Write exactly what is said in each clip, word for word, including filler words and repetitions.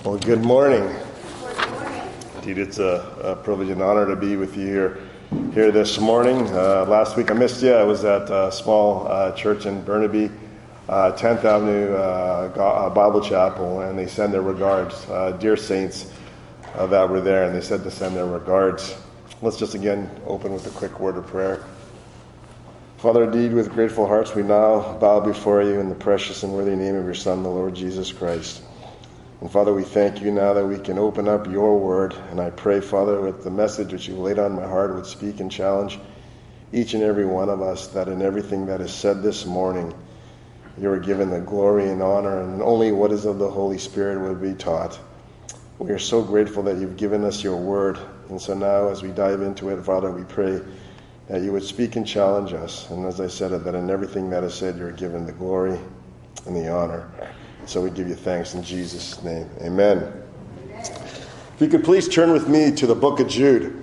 Well, good morning. Good morning. Indeed, it's a, a privilege and honor to be with you here, here this morning. Uh, last week I missed you. I was at a small uh, church in Burnaby, uh, tenth Avenue uh, Bible Chapel, and they send their regards. Uh, dear saints uh, that were there, and they said to send their regards. Let's just again open with a quick word of prayer. Father, indeed, with grateful hearts, we now bow before you in the precious and worthy name of your Son, the Lord Jesus Christ. And Father, we thank you now that we can open up your word. And I pray, Father, with the message which you've laid on my heart would speak and challenge each and every one of us, that in everything that is said this morning, you are given the glory and honor, and only what is of the Holy Spirit would be taught. We are so grateful that you've given us your word. And so now as we dive into it, Father, we pray that you would speak and challenge us. And as I said, that in everything that is said, you're given the glory and the honor. So we give you thanks in Jesus' name. Amen. Amen. If you could please turn with me to the book of Jude.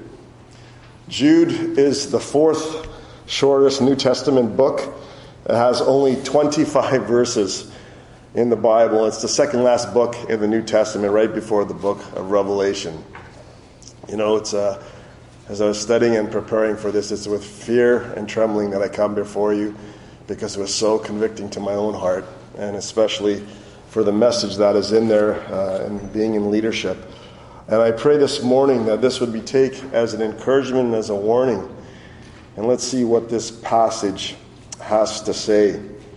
Jude is the fourth shortest New Testament book. It has only twenty-five verses in the Bible. It's the second last book in the New Testament, right before the book of Revelation. You know, it's uh, as I was studying and preparing for this, it's with fear and trembling that I come before you, because it was so convicting to my own heart, and especially for the message that is in there uh, and being in leadership. And I pray this morning that this would be taken as an encouragement and as a warning. And let's see what this passage has to say.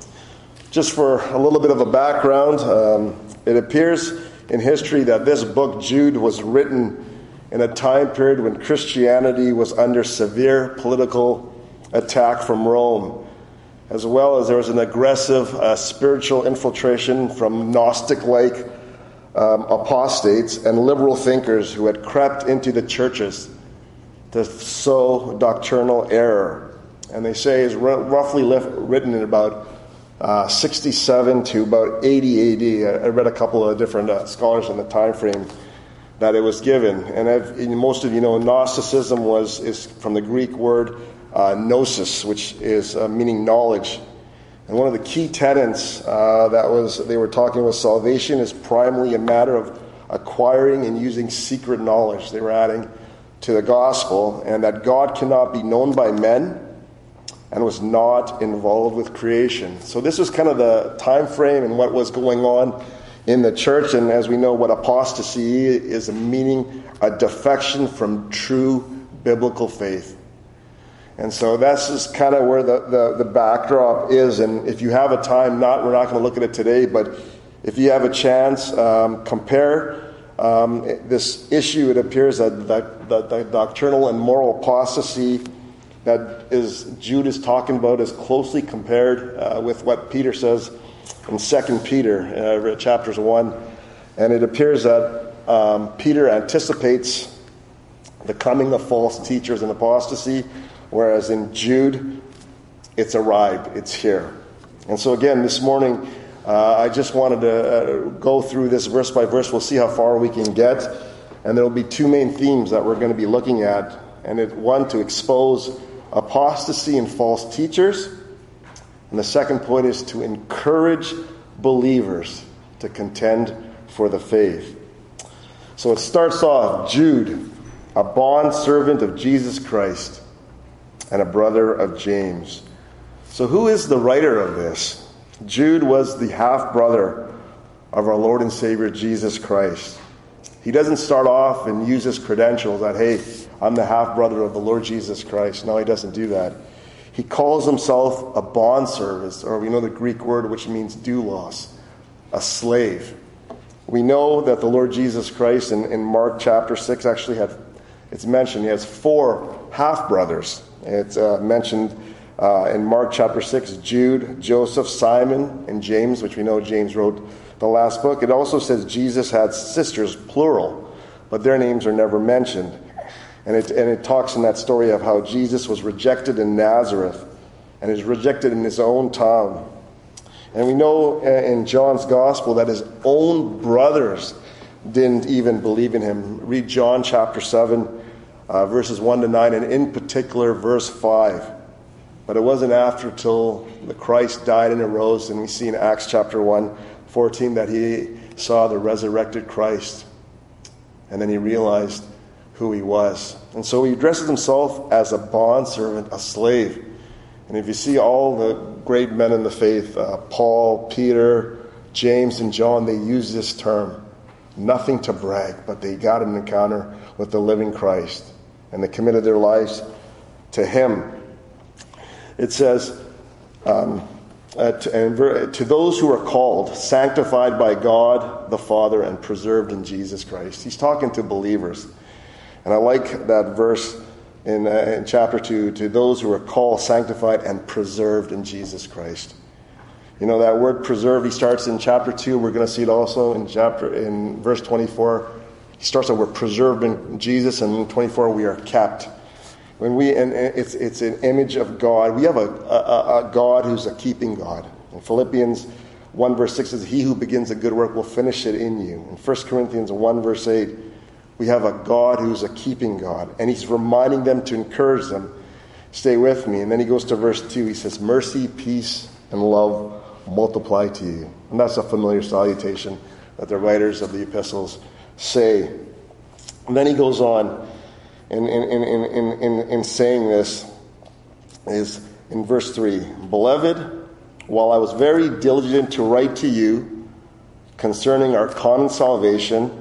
Just for a little bit of a background, um, it appears in history that this book, Jude, was written in a time period when Christianity was under severe political attack from Rome, as well as there was an aggressive uh, spiritual infiltration from Gnostic-like um, apostates and liberal thinkers who had crept into the churches to sow doctrinal error. And they say it's r- roughly left, written in about uh, sixty-seven to about eighty A D. I, I read a couple of different uh, scholars in the time frame that it was given. And I've, most of you know, Gnosticism was is from the Greek word Uh, gnosis, which is uh, meaning knowledge. And one of the key tenets uh, that was they were talking about salvation is primarily a matter of acquiring and using secret knowledge. They were adding to the gospel, and that God cannot be known by men and was not involved with creation. So this was kind of the time frame and what was going on in the church. And as we know, what apostasy is, a meaning a defection from true biblical faith. And so that's just kind of where the, the, the backdrop is. And if you have a time, not we're not going to look at it today, but if you have a chance, um, compare um, this issue. It appears that, that, that the doctrinal and moral apostasy that is Jude is talking about is closely compared uh, with what Peter says in Second Peter, uh, chapters one. And it appears that um, Peter anticipates the coming of false teachers and apostasy, whereas in Jude, it's arrived, it's here. And so again, this morning, uh, I just wanted to uh, go through this verse by verse. We'll see how far we can get. And there will be two main themes that we're going to be looking at. And it, one, to expose apostasy and false teachers. And the second point is to encourage believers to contend for the faith. So it starts off, Jude, a bond servant of Jesus Christ, and a brother of James. So who is the writer of this? Jude was the half-brother of our Lord and Savior Jesus Christ. He doesn't start off and use his credentials that, hey, I'm the half-brother of the Lord Jesus Christ. No, he doesn't do that. He calls himself a bondservant, or we know the Greek word which means doulos, a slave. We know that the Lord Jesus Christ in, in Mark chapter six actually had, it's mentioned, he has four half-brothers. It's uh, mentioned uh, in Mark chapter six, Jude, Joseph, Simon, and James, which we know James wrote the last book. It also says Jesus had sisters, plural, but their names are never mentioned. And it, and it talks in that story of how Jesus was rejected in Nazareth and is rejected in his own town. And we know in John's gospel that his own brothers didn't even believe in him. Read John chapter seven. Uh, verses one to nine, and in particular verse five. But it wasn't after till the Christ died and arose, and we see in Acts chapter one, fourteen, that he saw the resurrected Christ. And then he realized who he was. And so he addresses himself as a bondservant, a slave. And if you see all the great men in the faith, uh, Paul, Peter, James, and John, they use this term. Nothing to brag, but they got an encounter with the living Christ. And they committed their lives to him. It says, um, uh, to, and to those who are called, sanctified by God the Father, and preserved in Jesus Christ. He's talking to believers. And I like that verse in, uh, in chapter two, to those who are called, sanctified, and preserved in Jesus Christ. You know, that word preserve, he starts in chapter two. We're going to see it also in chapter in verse twenty-four. He starts out, we're preserved in Jesus, and in twenty-four, we are kept. When we, and it's it's an image of God. We have a, a, a God who's a keeping God. In Philippians one verse six says, he who begins a good work will finish it in you. In First Corinthians one verse eight, we have a God who's a keeping God. And he's reminding them to encourage them, stay with me. And then he goes to verse two. He says, mercy, peace, and love multiply to you. And that's a familiar salutation that the writers of the epistles say. And then he goes on in, in, in, in, in, in saying this, is in verse three. Beloved, while I was very diligent to write to you concerning our common salvation,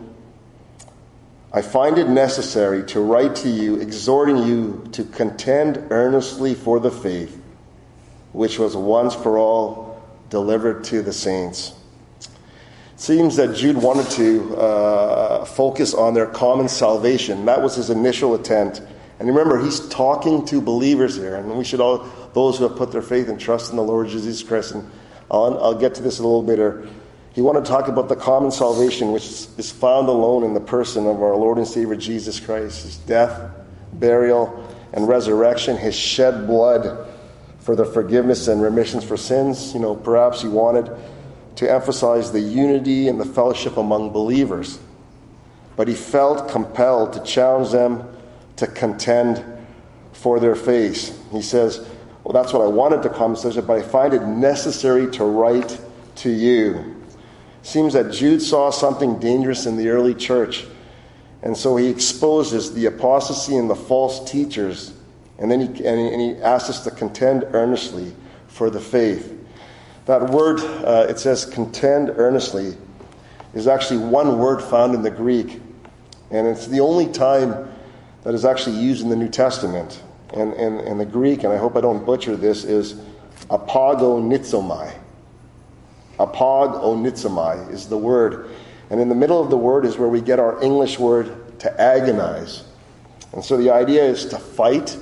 I find it necessary to write to you, exhorting you to contend earnestly for the faith, which was once for all delivered to the saints. It seems that Jude wanted to uh, focus on their common salvation. That was his initial intent. And remember, he's talking to believers here, and we should all, those who have put their faith and trust in the Lord Jesus Christ, and I'll, I'll get to this a little bit later. He wanted to talk about the common salvation, which is found alone in the person of our Lord and Savior Jesus Christ. His death, burial, and resurrection. His shed blood for the forgiveness and remissions for sins. You know, perhaps he wanted to emphasize the unity and the fellowship among believers. But he felt compelled to challenge them to contend for their faith. He says, well, that's what I wanted to common salvation, but I find it necessary to write to you. Seems that Jude saw something dangerous in the early church, and so he exposes the apostasy and the false teachers, and then he, and he, and he asks us to contend earnestly for the faith. That word, uh, it says contend earnestly, is actually one word found in the Greek, and it's the only time that is actually used in the New Testament. And, and, and the Greek, and I hope I don't butcher this, is apagonizomai. Apagonizomai is the word. And in the middle of the word is where we get our English word to agonize. And so the idea is to fight,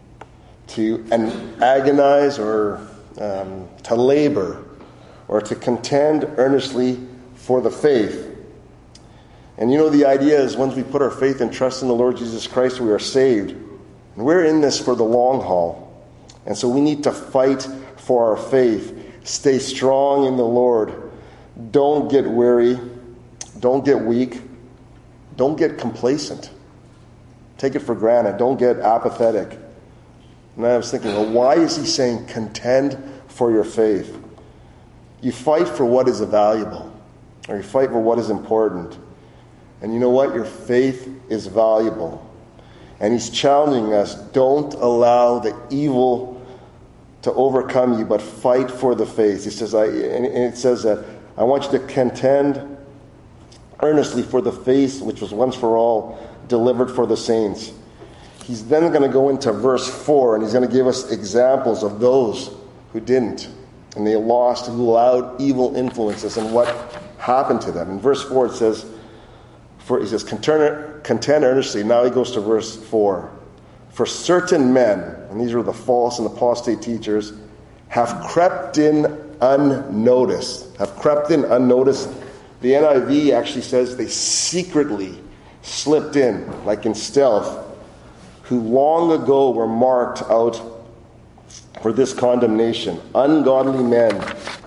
to and agonize, or um, to labor, or to contend earnestly for the faith. And you know, the idea is once we put our faith and trust in the Lord Jesus Christ, we are saved. And we're in this for the long haul. And so we need to fight for our faith. Stay strong in the Lord. Don't get weary. Don't get weak. Don't get complacent. Take it for granted. Don't get apathetic. And I was thinking, well, why is he saying contend for your faith? You fight for what is valuable, or you fight for what is important. And you know what? Your faith is valuable. And he's challenging us, don't allow the evil to overcome you, but fight for the faith. He says, I, and it says that I want you to contend earnestly for the faith which was once for all delivered for the saints. He's then going to go into verse four, and he's going to give us examples of those who didn't, and they lost, who allowed evil influences, and what happened to them. In verse four it says, for he says, contend, contend earnestly. Now he goes to verse four. For certain men, and these are the false and apostate teachers, have crept in unnoticed. Have crept in unnoticed. The N I V actually says they secretly slipped in, like in stealth, who long ago were marked out for this condemnation. Ungodly men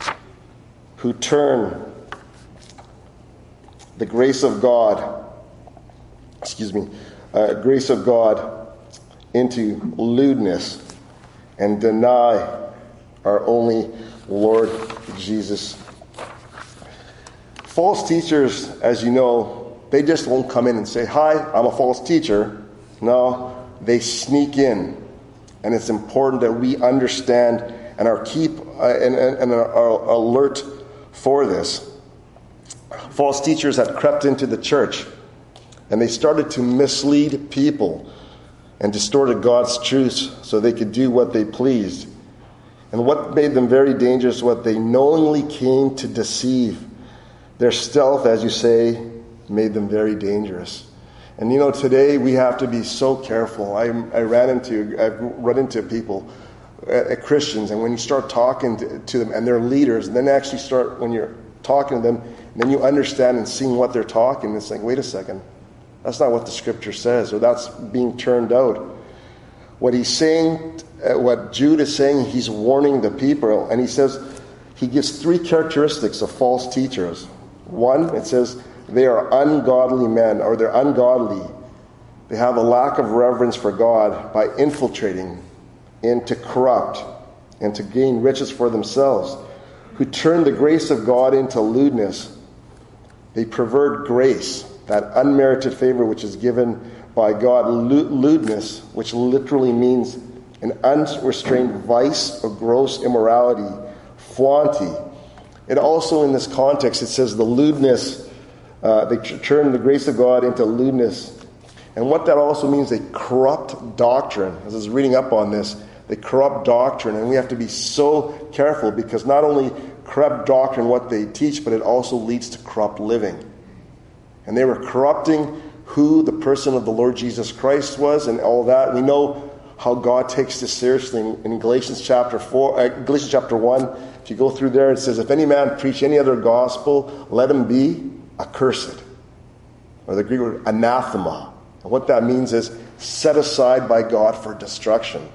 who turn the grace of God, excuse me, uh, grace of God into lewdness and deny our only Lord Jesus False teachers, as you know, they just won't come in and say, "Hi, I'm a false teacher." No, they sneak in. And it's important that we understand and are keep uh, and, and, and are, are alert for this. False teachers had crept into the church, and they started to mislead people and distorted God's truths so they could do what they pleased. And what made them very dangerous, what they knowingly came to deceive. Their stealth, as you say, made them very dangerous. And you know, today we have to be so careful. I, I ran into, I've run into people, uh, Christians, and when you start talking to, to them, and they're leaders, and then actually start, when you're talking to them, and then you understand and seeing what they're talking, it's like, wait a second, that's not what the scripture says, or that's being turned out. What he's saying, uh, what Jude is saying, he's warning the people, and he says, he gives three characteristics of false teachers. One, it says, they are ungodly men, or they're ungodly. They have a lack of reverence for God by infiltrating and to corrupt and to gain riches for themselves, who turn the grace of God into lewdness. They pervert grace, that unmerited favor which is given by God. Lewdness, which literally means an unrestrained vice or gross immorality, flaunty. It also, in this context, it says the lewdness, uh, they turn the grace of God into lewdness. And what that also means, they corrupt doctrine. As I was reading up on this, they corrupt doctrine. And we have to be so careful, because not only corrupt doctrine, what they teach, but it also leads to corrupt living. And they were corrupting who the person of the Lord Jesus Christ was and all that. We know how God takes this seriously in, in Galatians chapter four, uh, Galatians chapter one. If you go through there, it says, if any man preach any other gospel, let him be accursed. Or the Greek word anathema. And what that means is set aside by God for destruction.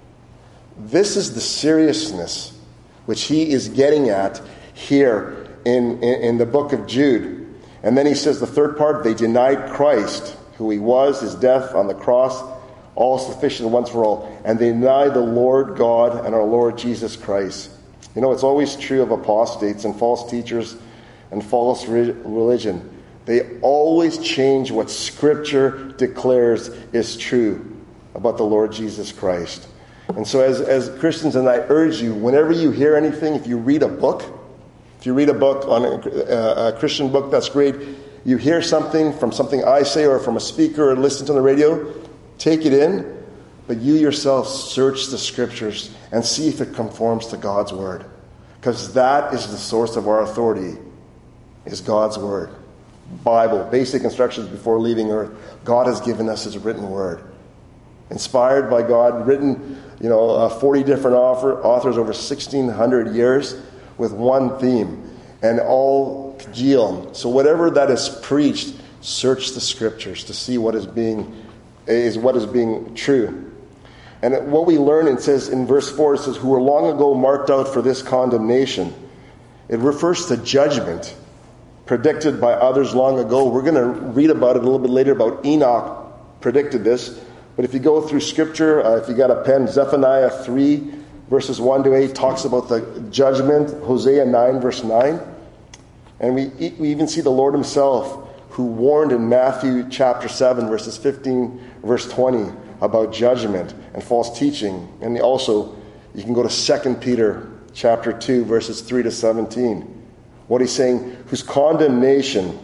This is the seriousness which he is getting at here in, in, in the book of Jude. And then he says the third part, they denied Christ, who he was, his death on the cross, all sufficient once for all. And they deny the Lord God and our Lord Jesus Christ. You know, it's always true of apostates and false teachers and false re- religion. They always change what Scripture declares is true about the Lord Jesus Christ. And so as, as Christians, and I urge you, whenever you hear anything, if you read a book, if you read a book, on a, a Christian book, that's great. You hear something from something I say or from a speaker or listen to the radio, take it in, but you yourself search the Scriptures and see if it conforms to God's Word. Because that is the source of our authority, is God's Word. Bible, basic instructions before leaving earth. God has given us His written Word. Inspired by God, written, you know, uh, forty different author, authors over sixteen hundred years with one theme, and all congeal. So whatever that is preached, search the Scriptures to see what is being is what is being true. And what we learn, it says in verse four, it says, who were long ago marked out for this condemnation. It refers to judgment predicted by others long ago. We're going to read about it a little bit later, about Enoch predicted this. But if you go through Scripture, uh, if you got a pen, Zephaniah three, verses one to eight, talks about the judgment. Hosea nine, verse nine. And we, we even see the Lord Himself, who warned in Matthew chapter seven, verses fifteen, verse twenty, about judgment and false teaching. And also, you can go to Second Peter chapter two, verses three to seventeen. What he's saying, whose condemnation,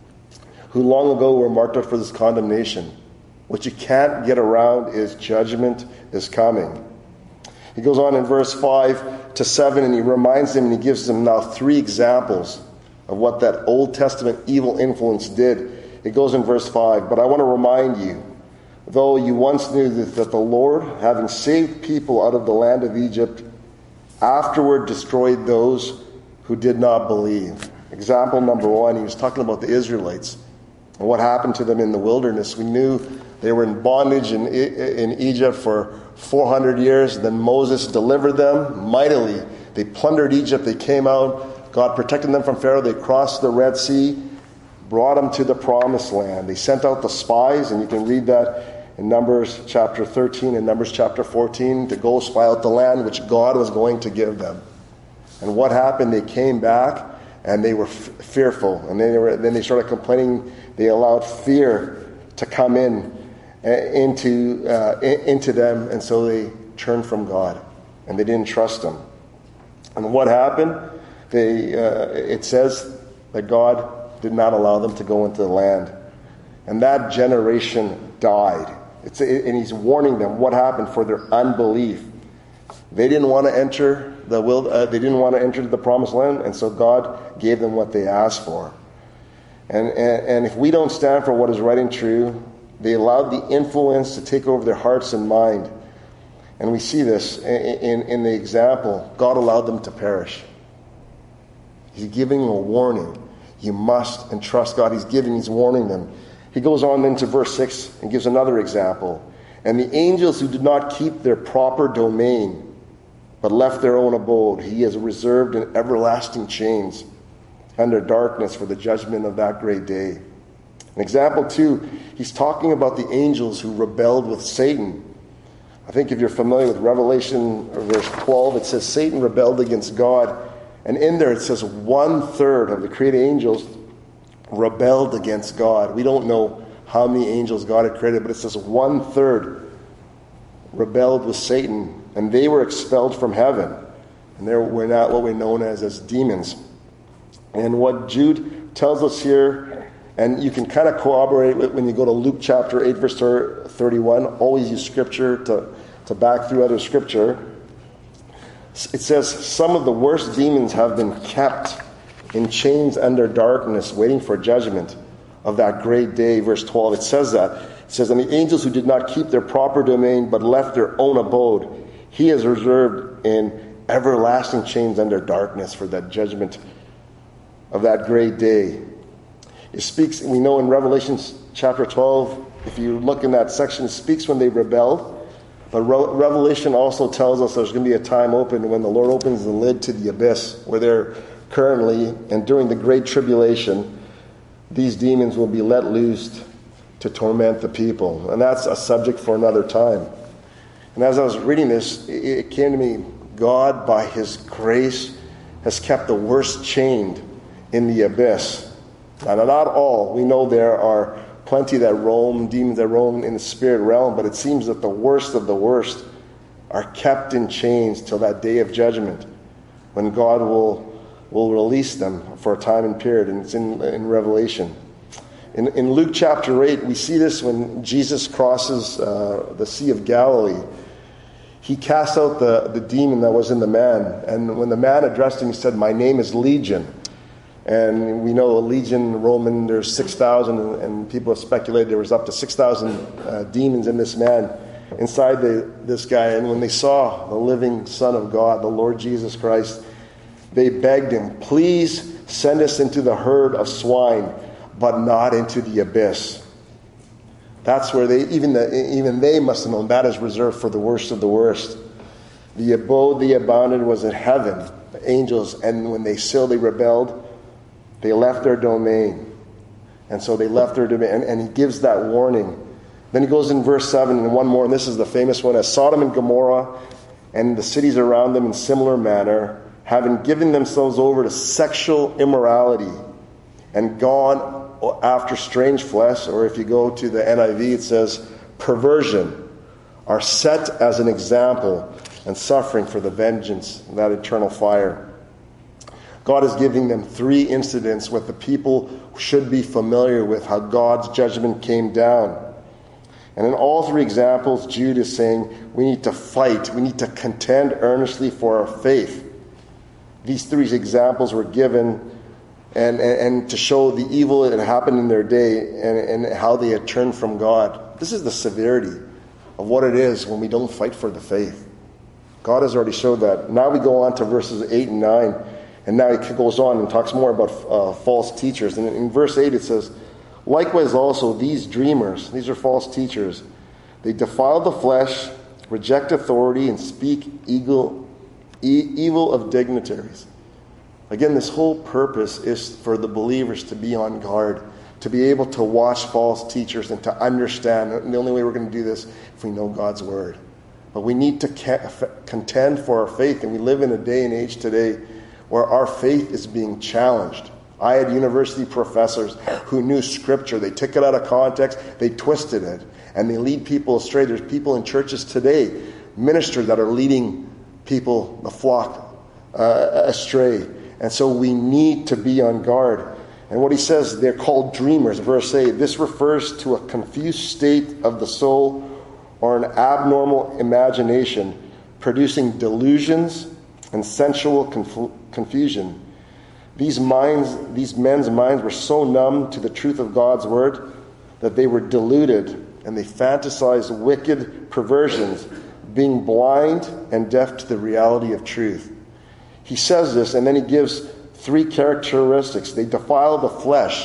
who long ago were marked out for this condemnation, what you can't get around is judgment is coming. He goes on in verse five to seven, and he reminds them, and he gives them now three examples of what that Old Testament evil influence did. It goes in verse five, but I want to remind you, though you once knew that, that the Lord, having saved people out of the land of Egypt, afterward destroyed those who did not believe. Example number one, he was talking about the Israelites and what happened to them in the wilderness. We knew they were in bondage in, in Egypt for four hundred years. Then Moses delivered them mightily. They plundered Egypt. They came out. God protected them from Pharaoh. They crossed the Red Sea, brought them to the promised land. They sent out the spies, and you can read that in Numbers chapter thirteen and Numbers chapter fourteen, to go spy out the land which God was going to give them. And what happened? They came back, and they were f- fearful. And then they, were, then they started complaining. They allowed fear to come in uh, into uh, in, into them, and so they turned from God, and they didn't trust Him. And what happened? They uh, it says that God did not allow them to go into the land, and that generation died. It's, and He's warning them what happened for their unbelief. They didn't want to enter the will. Uh, they didn't want to enter the promised land, and so God gave them what they asked for. And, and and if we don't stand for what is right and true, they allowed the influence to take over their hearts and mind. And we see this in, in, in the example. God allowed them to perish. He's giving a warning. You must entrust God. He's giving, He's warning them. He goes on into verse six and gives another example. And the angels who did not keep their proper domain, but left their own abode, He has reserved in everlasting chains under darkness for the judgment of that great day. In example two, He's talking about the angels who rebelled with Satan. I think if you're familiar with Revelation verse twelve, it says Satan rebelled against God. And in there it says one third of the created angels rebelled against God. We don't know how many angels God had created, but it says one third rebelled with Satan, and they were expelled from heaven. And they were not what we're known as as demons. And what Jude tells us here, and you can kind of corroborate it when you go to Luke chapter eight, verse thirty-one. Always use scripture to, to back through other scripture. It says, some of the worst demons have been kept in chains under darkness, waiting for judgment of that great day. Verse twelve, it says that. It says, and the angels who did not keep their proper domain, but left their own abode, He has reserved in everlasting chains under darkness for that judgment of that great day. It speaks, we know in Revelation chapter twelve, if you look in that section, it speaks when they rebelled. But Re- Revelation also tells us there's going to be a time open when the Lord opens the lid to the abyss, where they're currently, and during the Great Tribulation, these demons will be let loose to torment the people. And that's a subject for another time. And as I was reading this, it came to me, God, by His grace, has kept the worst chained in the abyss. Now, not all. We know there are plenty that roam, demons that roam in the spirit realm, but it seems that the worst of the worst are kept in chains till that day of judgment, when God will will release them for a time and period. And it's in, in Revelation. In, in Luke chapter eight, we see this when Jesus crosses uh, the Sea of Galilee. He cast out the, the demon that was in the man. And when the man addressed him, he said, my name is Legion. And we know a legion Roman, there's six thousand, and people have speculated there was up to six thousand uh, demons in this man, inside the, this guy. And when they saw the living Son of God, the Lord Jesus Christ, they begged Him, please send us into the herd of swine, but not into the abyss. That's where they, even the, even they must have known that is reserved for the worst of the worst. The abode they abounded was in heaven, the angels, and when they still they rebelled, they left their domain. And so they left their domain. And, and He gives that warning. Then He goes in verse seven, and one more, and this is the famous one. As Sodom and Gomorrah and the cities around them in similar manner, having given themselves over to sexual immorality and gone after strange flesh, or if you go to the N I V, it says perversion, are set as an example and suffering for the vengeance of that eternal fire. God is giving them three incidents with the people should be familiar with how God's judgment came down. And in all three examples, Jude is saying we need to fight. We need to contend earnestly for our faith. These three examples were given and, and, and to show the evil that had happened in their day and, and how they had turned from God. This is the severity of what it is when we don't fight for the faith. God has already showed that. Now we go on to verses eight and nine. And now he goes on and talks more about uh, false teachers. And in verse eight it says, likewise also these dreamers, these are false teachers, they defile the flesh, reject authority, and speak evil, e- evil of dignitaries. Again, this whole purpose is for the believers to be on guard, to be able to watch false teachers and to understand. And the only way we're going to do this if we know God's word. But we need to contend for our faith. And we live in a day and age today where our faith is being challenged. I had university professors who knew Scripture. They took it out of context, they twisted it, and they lead people astray. There's people in churches today, ministers that are leading people, the flock, uh, astray. And so we need to be on guard. And what he says, they're called dreamers. Verse eight, this refers to a confused state of the soul or an abnormal imagination, producing delusions and sensual conf- confusion. These minds, these men's minds were so numb to the truth of God's word that they were deluded, and they fantasized wicked perversions, being blind and deaf to the reality of truth. He says this, and then he gives three characteristics. They defile the flesh.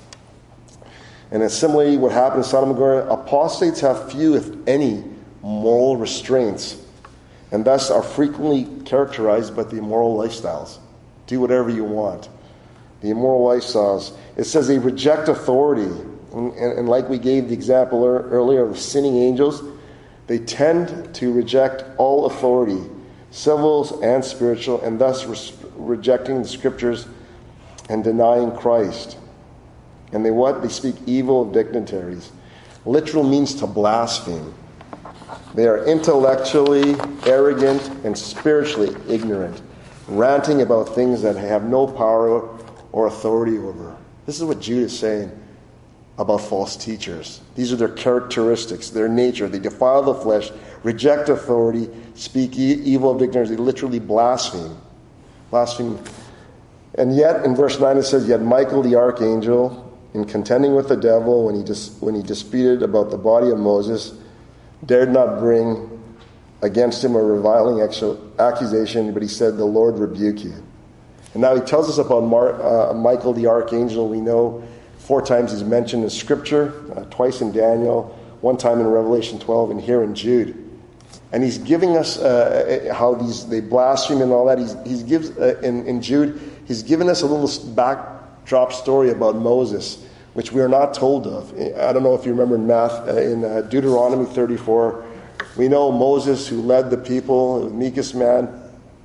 And it's similarly what happened in Sodom and Gomorrah. Apostates have few, if any, moral restraints, and thus are frequently characterized by the immoral lifestyles. Do whatever you want. The immoral lifestyles. It says they reject authority. And, and, and like we gave the example er, earlier of the sinning angels, they tend to reject all authority, civil and spiritual, and thus re- rejecting the Scriptures and denying Christ. And they what? They speak evil of dignitaries. Literal means to blaspheme. They are intellectually arrogant and spiritually ignorant, ranting about things that have no power or authority over. This is what Jude is saying about false teachers. These are their characteristics, their nature. They defile the flesh, reject authority, speak e- evil of dignitaries. They literally blaspheme. Blaspheme. And yet, in verse nine it says, yet Michael the archangel, in contending with the devil when he dis- when he disputed about the body of Moses, dared not bring against him a reviling accusation, but he said, the Lord rebuke you. And now he tells us about Mar- uh, Michael the archangel. We know four times he's mentioned in Scripture, uh, twice in Daniel, one time in Revelation twelve, and here in Jude. And he's giving us uh, how these they blaspheme and all that. He's, he gives uh, in, in Jude, he's given us a little backdrop story about Moses, which we are not told of. I don't know if you remember in Math, uh, in uh, Deuteronomy thirty-four, we know Moses, who led the people, the meekest man,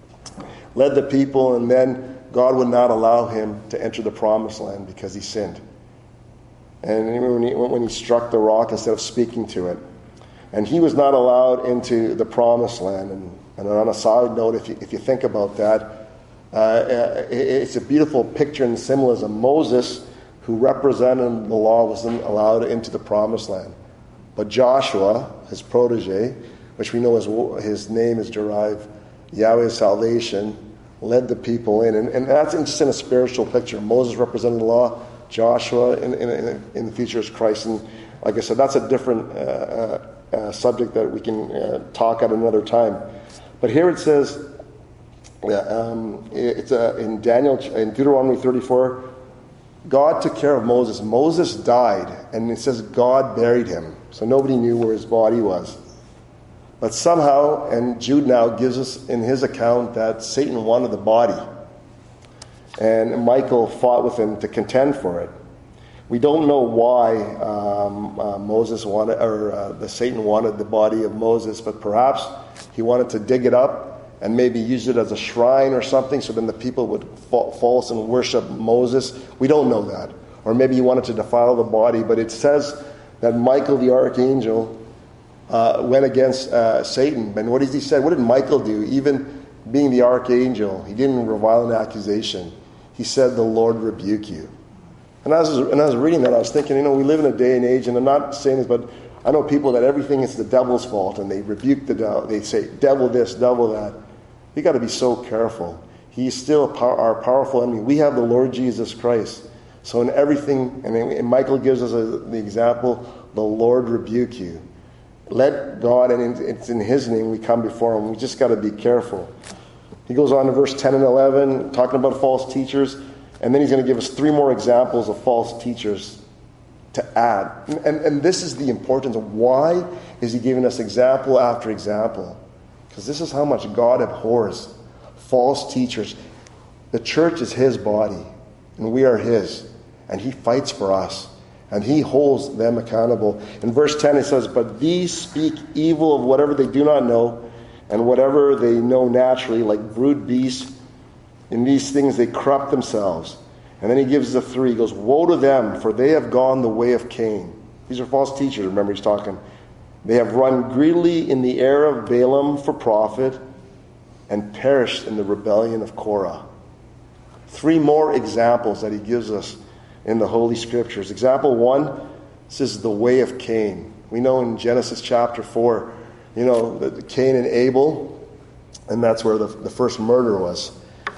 led the people, and then God would not allow him to enter the promised land because he sinned. And when he, when he struck the rock instead of speaking to it. And he was not allowed into the promised land. And, and on a side note, if you, if you think about that, uh, it's a beautiful picture and symbolism. Moses, who represented the law, wasn't allowed into the promised land. But Joshua, his protege, which we know his, his name is derived, Yahweh's salvation, led the people in. And, and that's just in a spiritual picture. Moses represented the law. Joshua in, in, in the future is Christ. And like I said, that's a different uh, uh, subject that we can uh, talk at another time. But here it says, uh, um, it's uh, in Daniel, in Deuteronomy thirty-four, God took care of Moses. Moses died, and it says God buried him. So nobody knew where his body was. But somehow, and Jude now gives us in his account that Satan wanted the body. And Michael fought with him to contend for it. We don't know why um, uh, Moses wanted, or uh, the Satan wanted the body of Moses, but perhaps he wanted to dig it up and maybe use it as a shrine or something, so then the people would fall, false and worship Moses. We don't know that. Or maybe he wanted to defile the body, but it says that Michael the archangel uh, went against uh, Satan. And what did he say? What did Michael do? Even being the archangel, he didn't revile an accusation. He said, the Lord rebuke you. And as, and as I was reading that, I was thinking, you know, we live in a day and age, and I'm not saying this, but I know people that everything is the devil's fault, and they rebuke the devil. They say, devil this, devil that. You got to be so careful. He's still our powerful enemy. We have the Lord Jesus Christ. So in everything, and Michael gives us a, the example, the Lord rebuke you. Let God, and it's in his name we come before him. We just got to be careful. He goes on to verse ten and eleven, talking about false teachers, and then he's going to give us three more examples of false teachers to add. And, and, and this is the importance of why is he giving us example after example? Because this is how much God abhors false teachers. The church is his body, and we are his, and he fights for us, and he holds them accountable. In verse ten it says, but these speak evil of whatever they do not know, and whatever they know naturally, like brute beasts, In these things they corrupt themselves. And then he gives the three. He goes, woe to them, for they have gone the way of Cain. These are false teachers, remember he's talking. They have run greedily in the error of Balaam for profit and perished in the rebellion of Korah. Three more examples that he gives us in the Holy Scriptures. Example one, this is the way of Cain. We know in Genesis chapter four, you know, the Cain and Abel, and that's where the, the first murder was.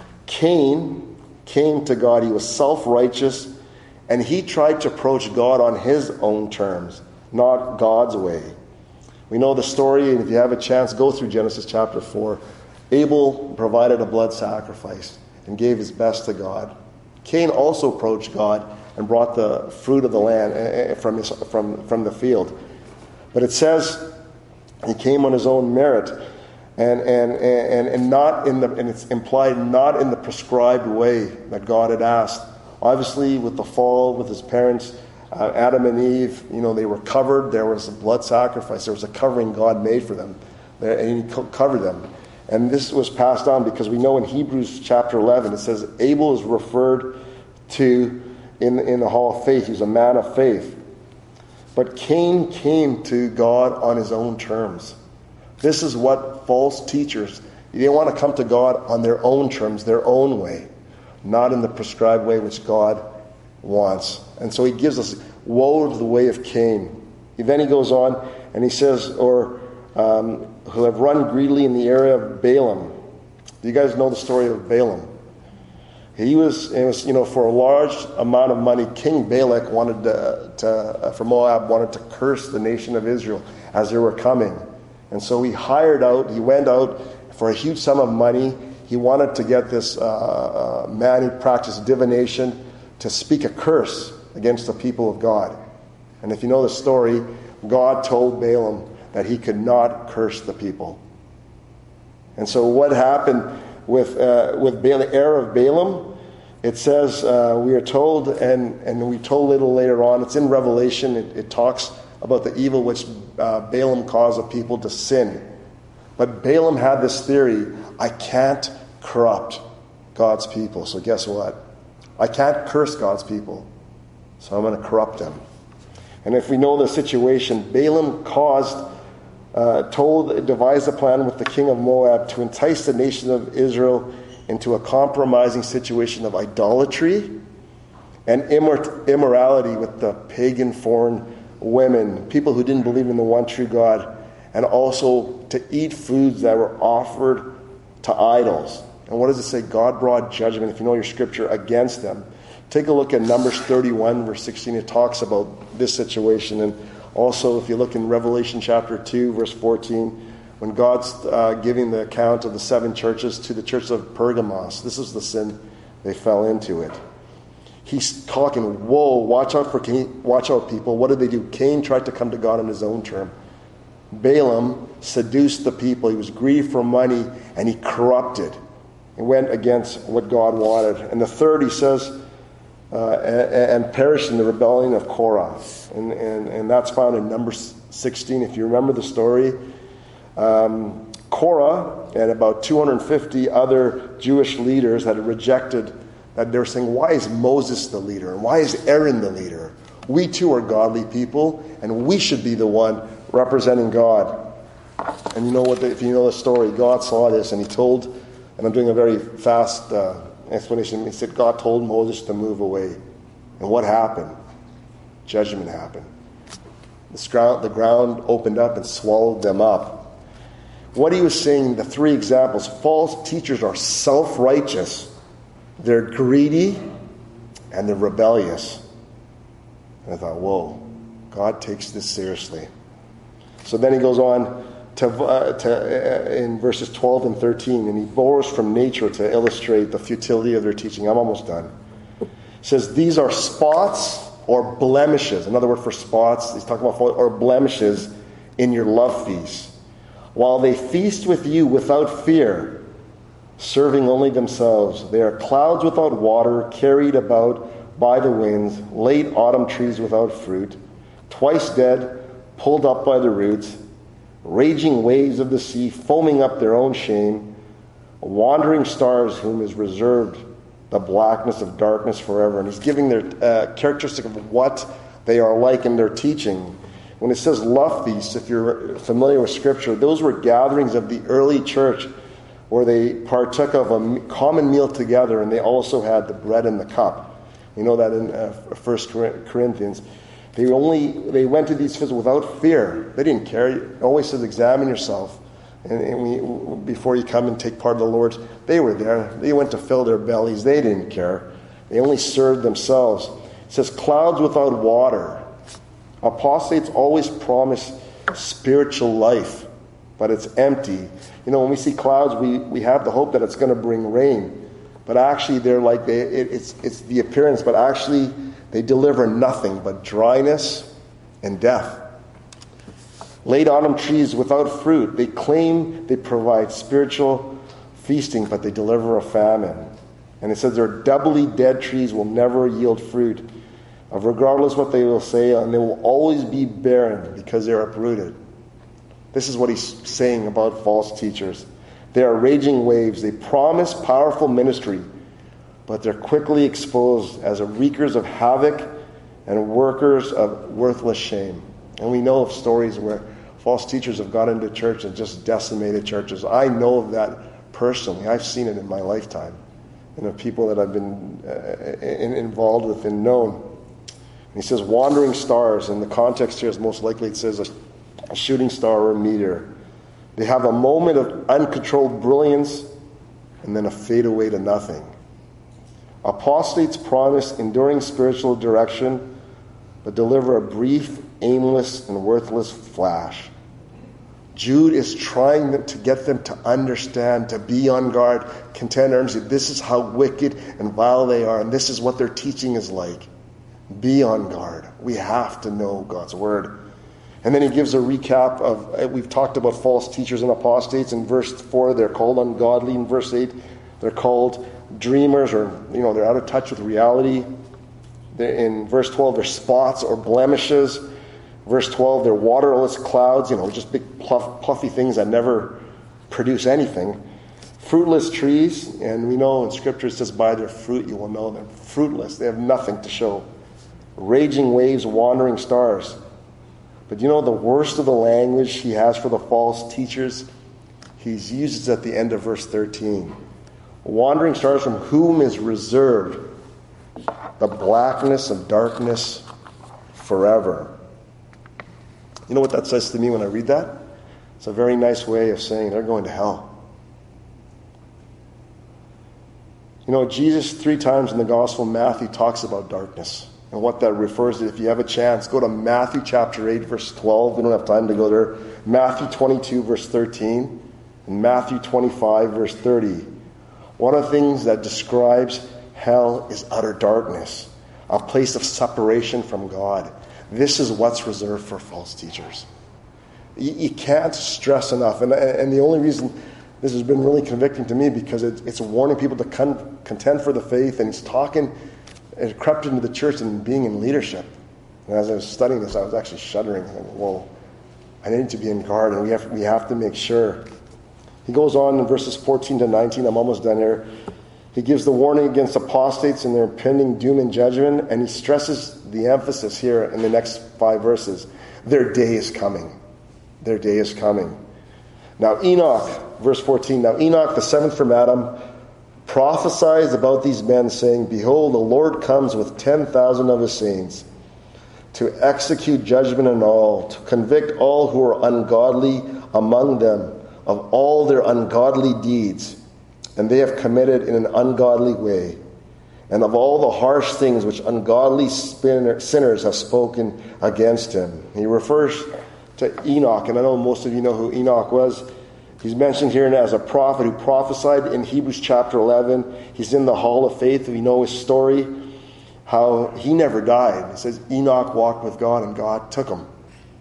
Cain came to God. He was self-righteous, and he tried to approach God on his own terms, not God's way. We know the story, and if you have a chance, go through Genesis chapter four. Abel provided a blood sacrifice and gave his best to God. Cain also approached God and brought the fruit of the land from his, from, from the field. But it says he came on his own merit, and and and, and not in the and it's implied not in the prescribed way that God had asked. Obviously, with the fall, with his parents, uh, Adam and Eve, you know, they were covered. There was a blood sacrifice. There was a covering God made for them, and he covered them. And this was passed on because we know in Hebrews chapter eleven, it says Abel is referred to in, in the hall of faith. He was a man of faith. But Cain came to God on his own terms. This is what false teachers, they want to come to God on their own terms, their own way, not in the prescribed way which God wants. And so he gives us, woe to the way of Cain. Then he goes on and he says, or um, who have run greedily in the area of Balaam. Do you guys know the story of Balaam? He was, it was, you know, for a large amount of money, King Balak wanted to, to uh, for Moab, wanted to curse the nation of Israel as they were coming. And so he hired out, he went out for a huge sum of money. He wanted to get this uh, uh, man who practiced divination to speak a curse against the people of God. And if you know the story, God told Balaam that he could not curse the people. And so what happened with uh, with Balaam, the heir of Balaam? It says, uh, we are told, and, and we told a little later on, it's in Revelation, it, it talks about the evil which uh, Balaam caused the people to sin. But Balaam had this theory, I can't corrupt God's people. So guess what? I can't curse God's people. So I'm going to corrupt them. And if we know the situation, Balaam caused, uh, told, devised a plan with the king of Moab to entice the nation of Israel into a compromising situation of idolatry and immor- immorality with the pagan foreign women, people who didn't believe in the one true God, and also to eat foods that were offered to idols. And what does it say? God brought judgment, if you know your scripture, against them. Take a look at Numbers thirty-one, verse sixteen. It talks about this situation. And also, if you look in Revelation chapter two, verse fourteen, when God's uh, giving the account of the seven churches to the church of Pergamos, this is the sin they fell into it. He's talking, whoa, watch out for Cain, watch out, people. What did they do? Cain tried to come to God on his own term. Balaam seduced the people. He was greedy for money, and he corrupted. He went against what God wanted. And the third, he says, uh, and, and perished in the rebellion of Korah. And, and, and that's found in Numbers sixteen. If you remember the story, um, Korah and about two hundred fifty other Jewish leaders had rejected that. They were saying, why is Moses the leader? And why is Aaron the leader? We too are godly people, and we should be the one representing God. And you know what? The, if you know the story, God saw this, and he told, and I'm doing a very fast uh, explanation, he said God told Moses to move away. And what happened? Judgment happened. The ground, the ground opened up and swallowed them up. What he was saying, the three examples, false teachers are self-righteous, they're greedy, and they're rebellious. And I thought, whoa, God takes this seriously. So then he goes on to, uh, to uh, in verses twelve and thirteen, and he borrows from nature to illustrate the futility of their teaching. I'm almost done. He says, these are spots or blemishes. Another word for spots, he's talking about, or blemishes in your love feast. While they feast with you without fear, serving only themselves. They are clouds without water, carried about by the winds, late autumn trees without fruit, twice dead, pulled up by the roots, raging waves of the sea, foaming up their own shame, Wandering stars whom is reserved the blackness of darkness forever. And he's giving their uh, characteristic of what they are like in their teaching. When it says love feasts, if you're familiar with Scripture, those were gatherings of the early church where they partook of a common meal together, and they also had the bread and the cup. You know that in uh, First Corinthians. They only they went to these feasts without fear. They didn't care. It always says, examine yourself. And, and we, before you come and take part of the Lord's, they were there. They went to fill their bellies. They didn't care. They only served themselves. It says, clouds without water. Apostates always promise spiritual life, but it's empty. You know, when we see clouds, we, we have the hope that it's going to bring rain. But actually, they're like, they, it, it's, it's the appearance, but actually, they deliver nothing but dryness and death. Late autumn trees without fruit. They claim they provide spiritual feasting, but they deliver a famine. And it says their doubly dead trees will never yield fruit, of regardless what they will say, and they will always be barren because they're uprooted. This is what he's saying about false teachers. They are raging waves. They promise powerful ministry, but they're quickly exposed as wreakers of havoc and workers of worthless shame. And we know of stories where false teachers have got into church and just decimated churches. I know of that personally. I've seen it in my lifetime, and the people that I've been uh, in, involved with and known. And he says wandering stars, and the context here is most likely it says a, a shooting star or a meteor. They have a moment of uncontrolled brilliance and then a fade away to nothing. Apostates promise enduring spiritual direction, but deliver a brief, aimless, and worthless flash. Jude is trying to get them to understand, to be on guard, contend earnestly. This is how wicked and vile they are, and this is what their teaching is like. Be on guard. We have to know God's word. And then he gives a recap of, we've talked about false teachers and apostates. In verse four, they're called ungodly. In verse eight, they're called dreamers, or, you know, they're out of touch with reality. They're, in verse twelve, they're spots or blemishes. Verse twelve, they're waterless clouds, you know, just big pluff, puffy things that never produce anything. Fruitless trees, and we know in Scripture it says, by their fruit you will know them. Fruitless, they have nothing to show. Raging waves, wandering stars. But you know the worst of the language he has for the false teachers? He uses at the end of verse thirteen. Wandering stars from whom is reserved the blackness of darkness forever. You know what that says to me when I read that? It's a very nice way of saying they're going to hell. You know, Jesus three times in the Gospel of Matthew talks about darkness. And what that refers to, if you have a chance, go to Matthew chapter eight, verse twelve. We don't have time to go there. Matthew twenty-two, verse thirteen. And Matthew twenty-five, verse thirty. One of the things that describes hell is utter darkness, a place of separation from God. This is what's reserved for false teachers. You, you can't stress enough. And, and the only reason this has been really convicting to me, because it, it's warning people to con, contend for the faith, and he's talking. It crept into the church and being in leadership. And as I was studying this, I was actually shuddering. Well, I need to be in guard, and we have we have to make sure. He goes on in verses fourteen to nineteen. I'm almost done here. He gives the warning against apostates and their impending doom and judgment, and he stresses the emphasis here in the next five verses. Their day is coming. Their day is coming. Now Enoch, verse fourteen. Now Enoch, the seventh from Adam, prophesied about these men, saying, behold, the Lord comes with ten thousand of his saints to execute judgment on all, to convict all who are ungodly among them of all their ungodly deeds, and they have committed in an ungodly way, and of all the harsh things which ungodly sinners have spoken against him. He refers to Enoch, and I know most of you know who Enoch was. He's mentioned here as a prophet who prophesied in Hebrews chapter eleven. He's in the Hall of Faith. We know his story, how he never died. It says Enoch walked with God and God took him.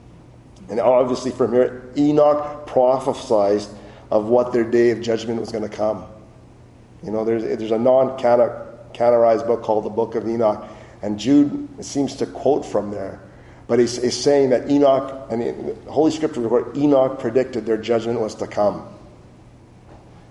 And obviously from here, Enoch prophesied of what their day of judgment was going to come. You know, there's, there's a non-canorized book called the Book of Enoch, and Jude seems to quote from there. But he's, he's saying that Enoch, and the Holy Scripture report, Enoch predicted their judgment was to come.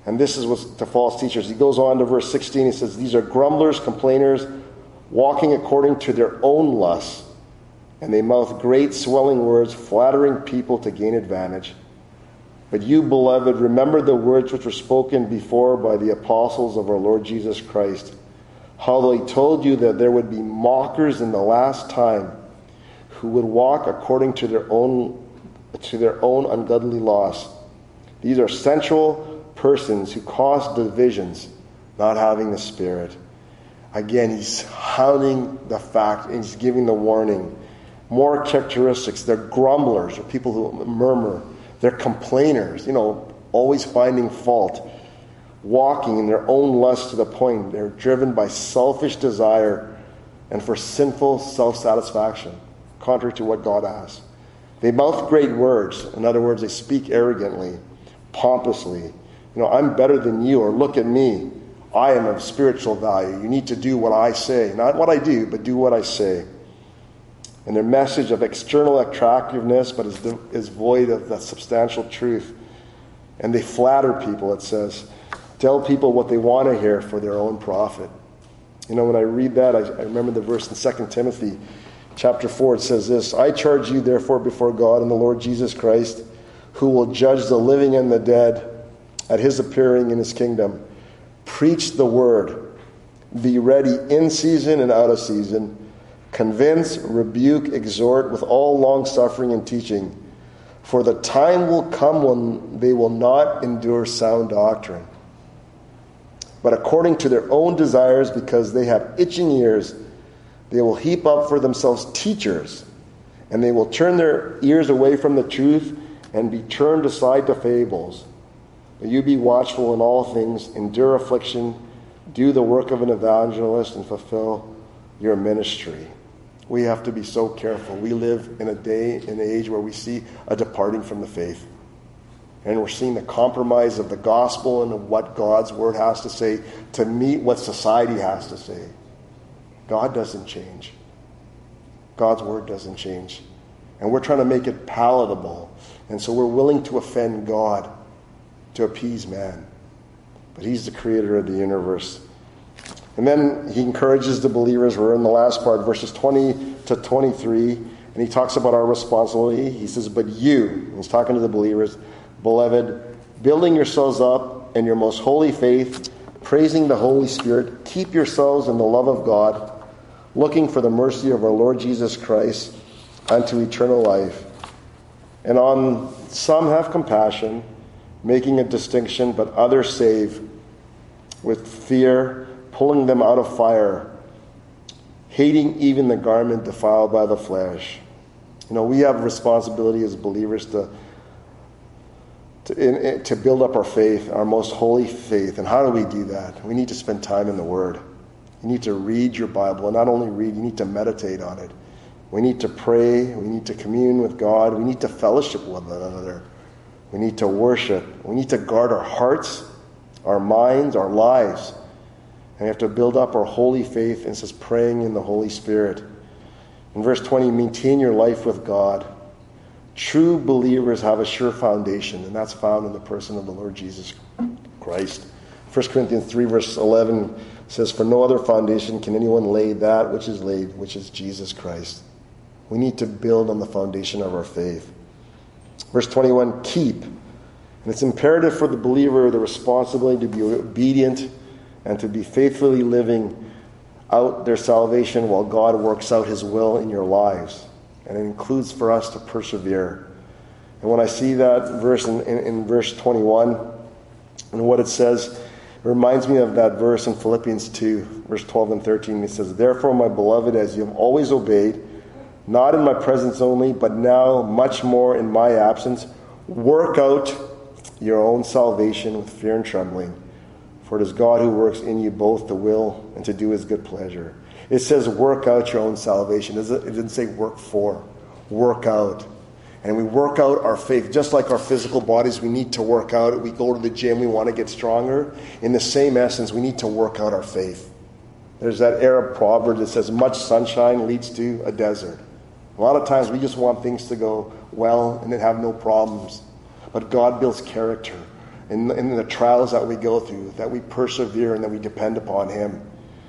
And this is what's to false teachers. He goes on to verse sixteen. He says, these are grumblers, complainers, walking according to their own lusts. And they mouth great swelling words, flattering people to gain advantage. But you, beloved, remember the words which were spoken before by the apostles of our Lord Jesus Christ, how they told you that there would be mockers in the last time who would walk according to their own to their own ungodly lusts. These are sensual persons who cause divisions, not having the Spirit. Again, he's hounding the fact, and he's giving the warning. More characteristics. They're grumblers, or people who murmur. They're complainers, you know, always finding fault. Walking in their own lust to the point they're driven by selfish desire and for sinful self-satisfaction, contrary to what God asks. They mouth great words. In other words, they speak arrogantly, pompously. You know, I'm better than you, or look at me. I am of spiritual value. You need to do what I say. Not what I do, but do what I say. And their message of external attractiveness, but is, is void of the substantial truth. And they flatter people, it says. Tell people what they want to hear for their own profit. You know, when I read that, I, I remember the verse in Second Timothy chapter four. It says this, I charge you therefore before God and the Lord Jesus Christ, who will judge the living and the dead at his appearing in his kingdom. Preach the word. Be ready in season and out of season. Convince, rebuke, exhort with all long suffering and teaching. For the time will come when they will not endure sound doctrine, but according to their own desires, because they have itching ears, they will heap up for themselves teachers, and they will turn their ears away from the truth and be turned aside to fables. But you be watchful in all things, endure affliction, do the work of an evangelist, and fulfill your ministry. We have to be so careful. We live in a day and age where we see a departing from the faith. And we're seeing the compromise of the gospel and of what God's word has to say to meet what society has to say. God doesn't change. God's word doesn't change. And we're trying to make it palatable. And so we're willing to offend God to appease man. But he's the creator of the universe. And then he encourages the believers. We're in the last part, verses twenty to twenty-three. And he talks about our responsibility. He says, but you, he's talking to the believers, beloved, building yourselves up in your most holy faith, praising the Holy Spirit, keep yourselves in the love of God, looking for the mercy of our Lord Jesus Christ unto eternal life. And on some have compassion, making a distinction, but others save with fear, pulling them out of fire, hating even the garment defiled by the flesh. You know, we have responsibility as believers to To, in, to build up our faith, our most holy faith. And how do we do that? We need to spend time in the Word. You need to read your Bible. And not only read, you need to meditate on it. We need to pray. We need to commune with God. We need to fellowship with one another. We need to worship. We need to guard our hearts, our minds, our lives. And we have to build up our holy faith, and it says praying in the Holy Spirit. In verse twenty, maintain your life with God. True believers have a sure foundation, and that's found in the person of the Lord Jesus Christ. First Corinthians three, verse eleven says, for no other foundation can anyone lay that which is laid, which is Jesus Christ. We need to build on the foundation of our faith. Verse twenty-one, keep. And it's imperative for the believer the responsibility to be obedient and to be faithfully living out their salvation while God works out his will in your lives. And it includes for us to persevere. And when I see that verse in, in, in verse twenty-one, and what it says, it reminds me of that verse in Philippians two, verse twelve and thirteen. It says, therefore, my beloved, as you have always obeyed, not in my presence only, but now much more in my absence, work out your own salvation with fear and trembling. For it is God who works in you both to will and to do his good pleasure. It says work out your own salvation. It didn't say work for. Work out. And we work out our faith. Just like our physical bodies, we need to work out. We go to the gym, we want to get stronger. In the same essence, we need to work out our faith. There's that Arab proverb that says much sunshine leads to a desert. A lot of times we just want things to go well and then have no problems. But God builds character. in, in the trials that we go through, that we persevere and that we depend upon him.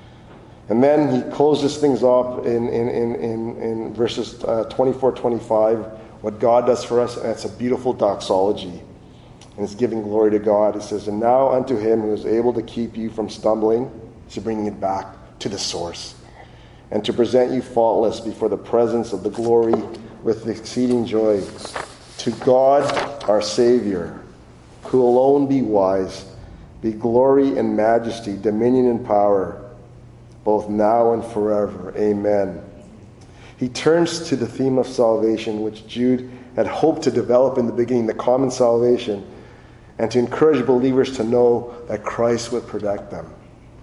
And then he closes things off in, in, in, in, in verses uh, twenty-four, twenty-five, what God does for us, and it's a beautiful doxology. And it's giving glory to God. It says, and now unto him who is able to keep you from stumbling, to bringing it back to the source, and to present you faultless before the presence of the glory with exceeding joy. To God our Savior, who alone be wise, be glory and majesty, dominion and power, both now and forever. Amen. He turns to the theme of salvation, which Jude had hoped to develop in the beginning, the common salvation, and to encourage believers to know that Christ would protect them.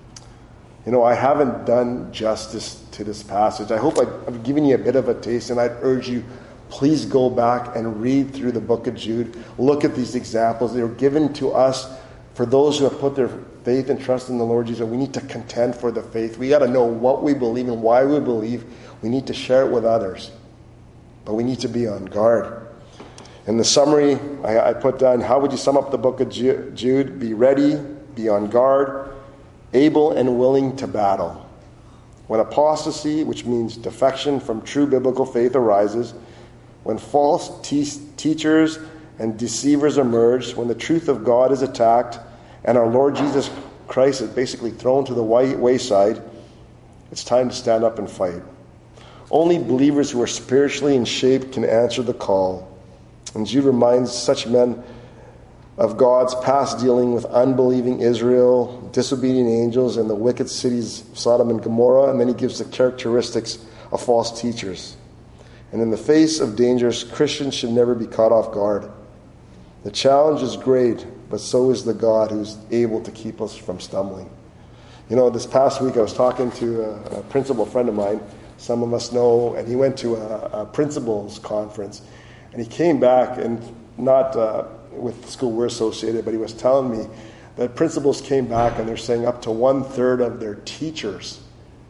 You know, I haven't done justice to this passage. I hope I've given you a bit of a taste, and I'd urge you, please go back and read through the book of Jude. Look at these examples. They were given to us for those who have put their faith and trust in the Lord Jesus. We need to contend for the faith. We got to know what we believe and why we believe. We need to share it with others. But we need to be on guard. In the summary, I, I put down, how would you sum up the book of Jude? Be ready, be on guard, able and willing to battle. When apostasy, which means defection from true biblical faith, arises, when false te- teachers and deceivers emerge, when the truth of God is attacked, and our Lord Jesus Christ is basically thrown to the wayside, it's time to stand up and fight. Only believers who are spiritually in shape can answer the call. And Jude reminds such men of God's past dealing with unbelieving Israel, disobedient angels, and the wicked cities of Sodom and Gomorrah. And then he gives the characteristics of false teachers. And in the face of dangers, Christians should never be caught off guard. The challenge is great, but so is the God who's able to keep us from stumbling. You know, this past week I was talking to a, a principal friend of mine, some of us know, and he went to a, a principal's conference. And he came back, and not uh, with the school we're associated, but he was telling me that principals came back and they're saying up to one-third of their teachers,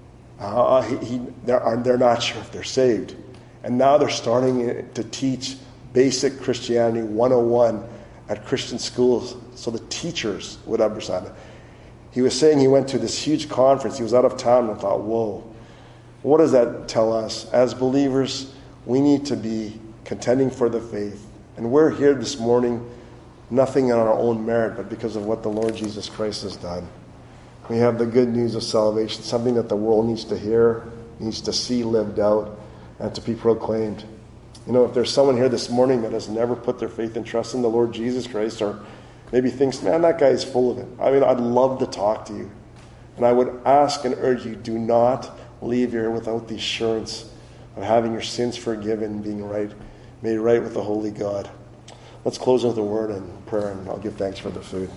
uh, he, he, they're, they're not sure if they're saved. And now they're starting to teach basic Christianity one oh one at Christian schools so the teachers would understand it. He was saying he went to this huge conference. He was out of town and thought, whoa, what does that tell us? As believers, we need to be contending for the faith. And we're here this morning, nothing on our own merit, but because of what the Lord Jesus Christ has done. We have the good news of salvation, something that the world needs to hear, needs to see lived out, and to be proclaimed. You know, if there's someone here this morning that has never put their faith and trust in the Lord Jesus Christ, or maybe thinks, man, that guy is full of it. I mean, I'd love to talk to you. And I would ask and urge you, do not leave here without the assurance of having your sins forgiven, being right, made right with the Holy God. Let's close with a word and prayer, and I'll give thanks for the food.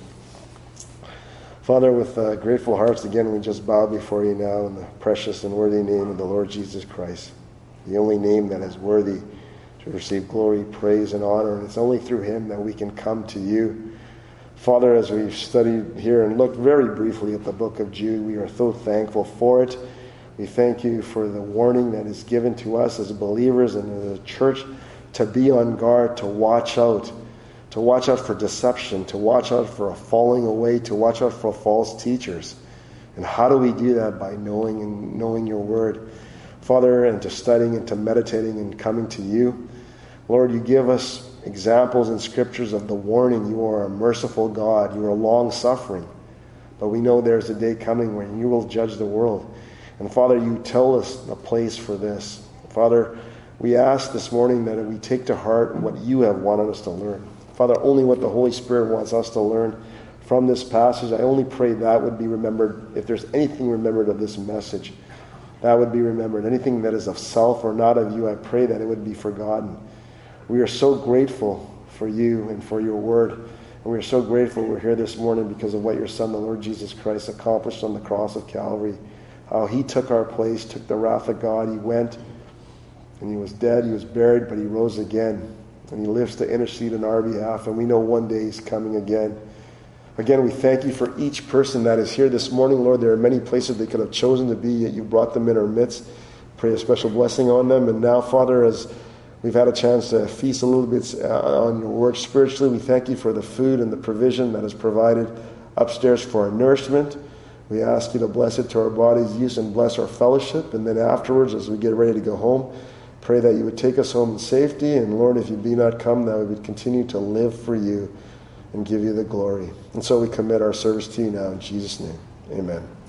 Father, with uh, grateful hearts, again, we just bow before you now in the precious and worthy name of the Lord Jesus Christ, the only name that is worthy to receive glory, praise, and honor. And it's only through him that we can come to you. Father, as we've studied here and looked very briefly at the book of Jude, we are so thankful for it. We thank you for the warning that is given to us as believers and as a church to be on guard, to watch out, to watch out for deception, to watch out for a falling away, to watch out for false teachers. And how do we do that? By knowing and knowing your word, Father, and to studying and to meditating and coming to you. Lord, you give us examples in scriptures of the warning. You are a merciful God. You are long-suffering. But we know there's a day coming when you will judge the world. And Father, you tell us the place for this. Father, we ask this morning that we take to heart what you have wanted us to learn. Father, only what the Holy Spirit wants us to learn from this passage. I only pray that would be remembered. If there's anything remembered of this message, that would be remembered. Anything that is of self or not of you, I pray that it would be forgotten. We are so grateful for you and for your word. And we are so grateful we're here this morning because of what your Son, the Lord Jesus Christ, accomplished on the cross of Calvary. How he took our place, took the wrath of God. He went and he was dead, he was buried, but he rose again. And he lives to intercede on our behalf. And we know one day he's coming again. Again, we thank you for each person that is here this morning. Lord, there are many places they could have chosen to be, yet you brought them in our midst. Pray a special blessing on them. And now, Father, as We've had a chance to feast a little bit uh, on your word spiritually. We thank you for the food and the provision that is provided upstairs for our nourishment. We ask you to bless it to our body's use and bless our fellowship. And then afterwards, as we get ready to go home, pray that you would take us home in safety. And Lord, if you be not come, that we would continue to live for you and give you the glory. And so we commit our service to you now in Jesus' name. Amen.